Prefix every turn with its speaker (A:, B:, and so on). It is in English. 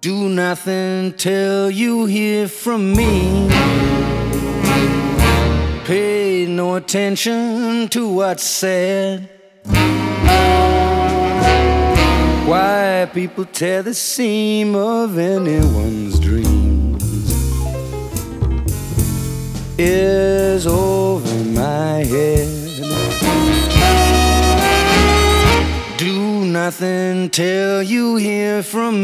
A: Do nothing till you hear from me. Pay no attention to what's said. Why people tear the seam of anyone's dreams is over my head. Do nothing till you hear from